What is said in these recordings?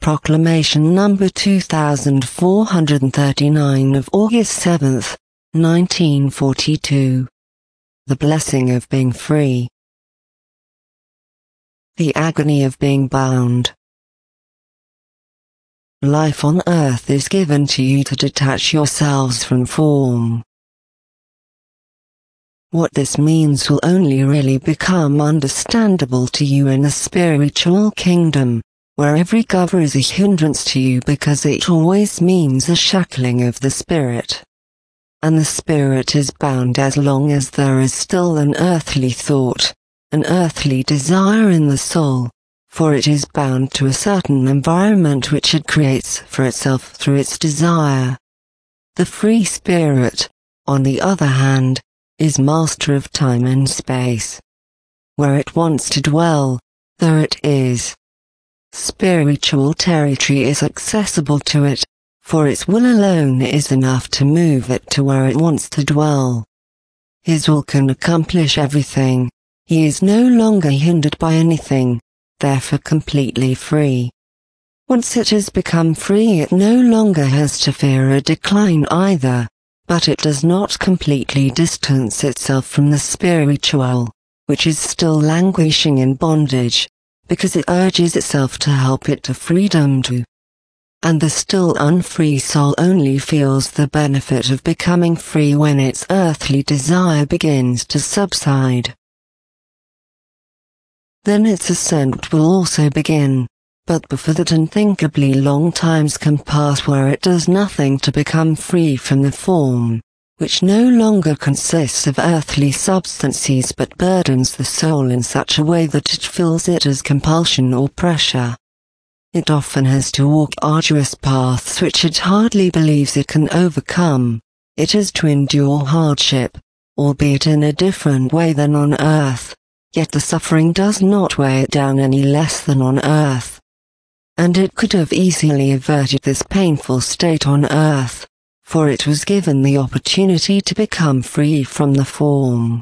Proclamation number 2439 of August 7, 1942. The blessing of being free. The agony of being bound. Life on earth is given to you to detach yourselves from form. What this means will only really become understandable to you in the spiritual kingdom, where every cover is a hindrance to you because it always means a shackling of the spirit. And the spirit is bound as long as there is still an earthly thought, an earthly desire in the soul, for it is bound to a certain environment which it creates for itself through its desire. The free spirit, on the other hand, is master of time and space. Where it wants to dwell, there it is. Spiritual territory is accessible to it, for its will alone is enough to move it to where it wants to dwell. His will can accomplish everything. He is no longer hindered by anything, therefore completely free. Once it has become free, it no longer has to fear a decline either, but it does not completely distance itself from the spiritual, which is still languishing in bondage, because it urges itself to help it to freedom too. And the still unfree soul only feels the benefit of becoming free when its earthly desire begins to subside. Then its ascent will also begin, but before that unthinkably long times can pass where it does nothing to become free from the form, which no longer consists of earthly substances but burdens the soul in such a way that it feels it as compulsion or pressure. It often has to walk arduous paths which it hardly believes it can overcome. It has to endure hardship, albeit in a different way than on earth. Yet the suffering does not weigh it down any less than on earth. And it could have easily averted this painful state on earth, for it was given the opportunity to become free from the form.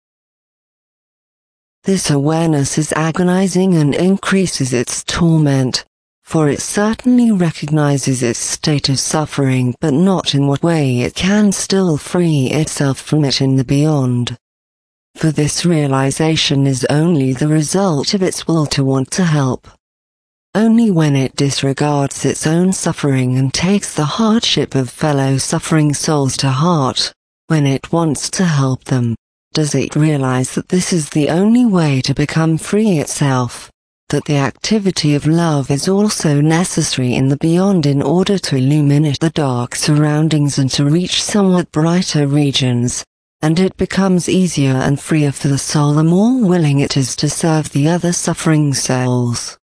This awareness is agonizing and increases its torment, for it certainly recognizes its state of suffering but not in what way it can still free itself from it in the beyond. For this realization is only the result of its will to want to help. Only when it disregards its own suffering and takes the hardship of fellow suffering souls to heart, when it wants to help them, does it realize that this is the only way to become free itself, that the activity of love is also necessary in the beyond in order to illuminate the dark surroundings and to reach somewhat brighter regions. And it becomes easier and freer for the soul the more willing it is to serve the other suffering souls.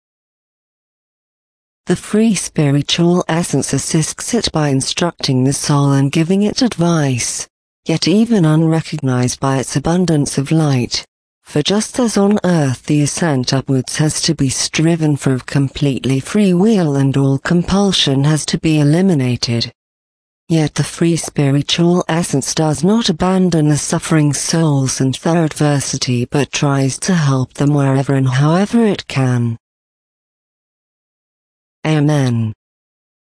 The free spiritual essence assists it by instructing the soul and giving it advice, yet even unrecognized by its abundance of light, for just as on earth the ascent upwards has to be striven for completely free will and all compulsion has to be eliminated. Yet the free spiritual essence does not abandon the suffering souls and their adversity but tries to help them wherever and however it can. Amen.